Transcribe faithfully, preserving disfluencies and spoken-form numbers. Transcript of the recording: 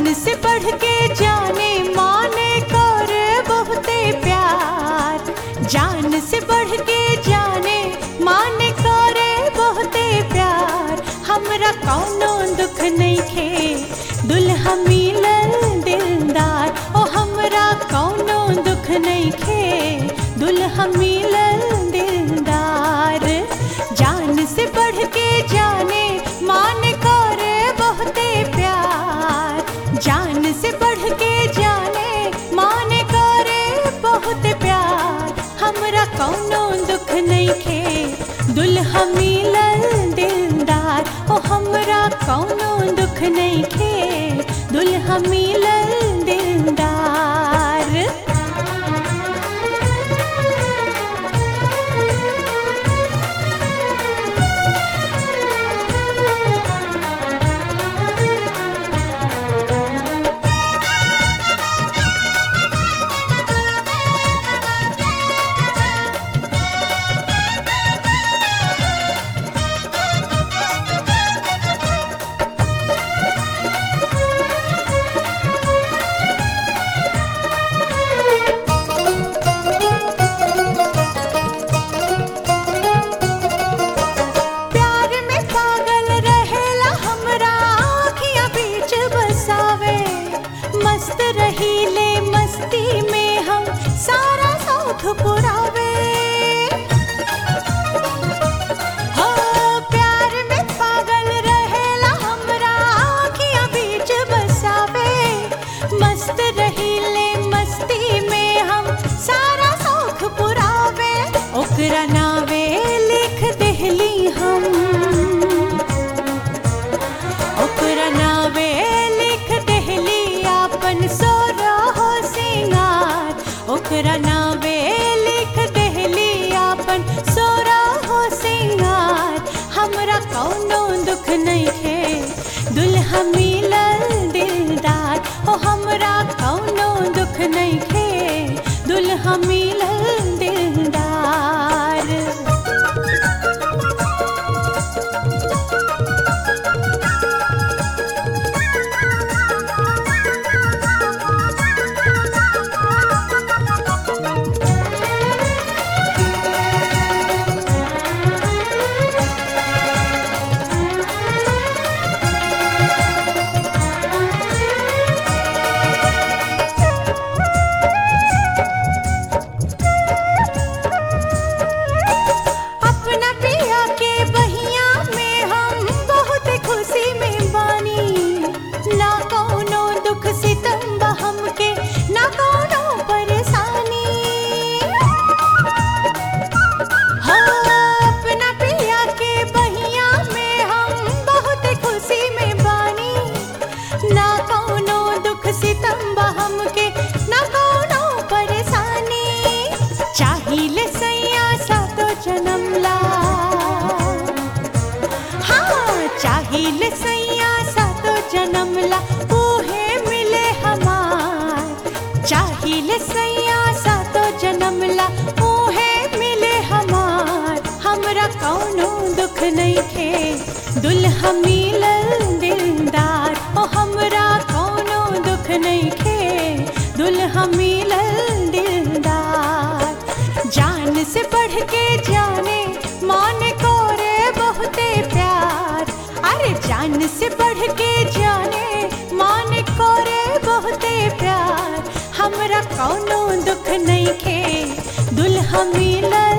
जान से बढ़ के जाने माने कर बहुते प्यार, जान से बढ़ के जाने माने करे बहुते प्यार। हमरा कौनो दुख नइखे दुल्हा मिलल दिलदार, ओ हमरा कौनो दुख नइखे दुल्हा मिलल दिलदार। जान से बढ़ के जाने माने करे बहुते प्यार, जान से बढ़ के जाने माने करे बहुत प्यार। हमरा कौनो दुख नइखे दुल्हा मिलल दिलदार, ओ हमरा कौनो दुख नइखे दुल्हा मिलल दिलदार। मस्त रहीले मस्ती में हम सारा शौक पुरावे, हो प्यार में पागल रहेला हमरा आँखियाँ बीच बसावे। मस्त रहीले मस्ती में हम सारा शौक पुरावे, ओकरा नावे लिख देहली हम, ओकरा नावे सोरहो सिंगार, ओकरा नावे लिख देहली आपन सोरहो सिंगार। हमरा कौनो दुख नइखे दुल्हा मिलल दिलदार, ओ हमरा कौनो दुख नइखे दुल्हा मिलल दिलदार। चाहिले सैया सातो जनमला, हाँ चाहिले सैया सातो जनमला उहे मिले हमार। चाहिले सैया सातो जनमला उहे मिले हमार। हमरा कौनो दुख नइखे दुल्हा मिलल दिलदार, ओ हमरा कौनो दुख नइखे दुल्हा मिलल दिलदार। जान से बढ़ के जाने माने करे बहुते प्यार, अरे जान से बढ़ के जाने माने करे बहुते प्यार। हमरा कौनो दुख नइखे दुल्हा मिलल